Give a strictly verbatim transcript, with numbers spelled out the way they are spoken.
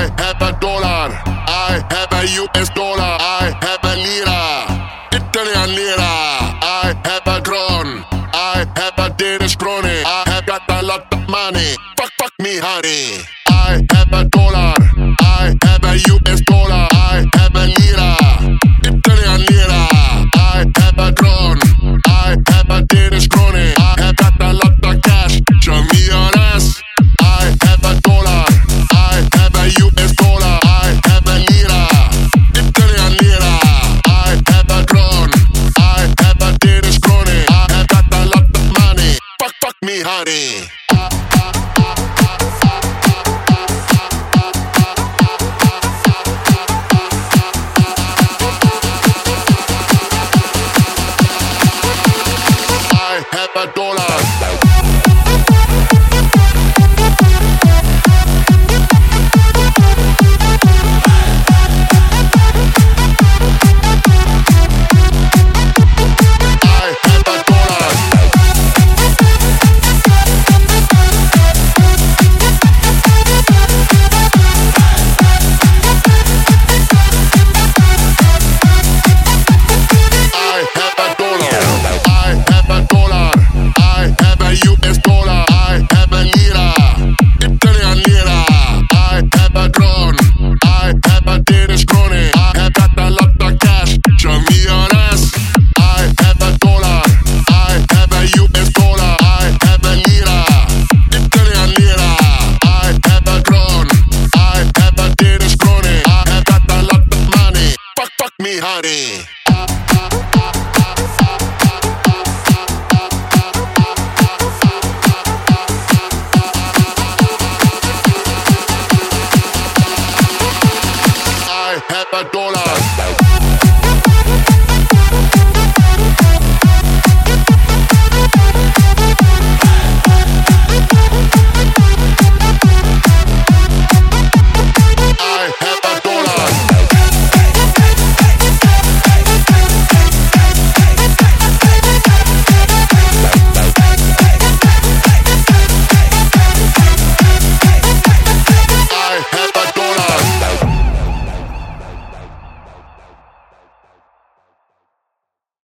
I have a dollar, I have a U S dollar, I have a lira, Italian lira, I have a drone, I have a Danish krone, I have got a lot of money, fuck fuck me honey. I have a dollar, I have a U S dollar, I have a lira, Italian lira, I have a drone, I have a Danish krone, I have got a lot of cash, show me your ass. I have a dollar, I have a U S dollar, I have a lira, Italian lira, I have a drone, I have a Danish krone, I have got a lot of money, fuck fuck me honey. I have a dollar. Me honey. I have a dollar.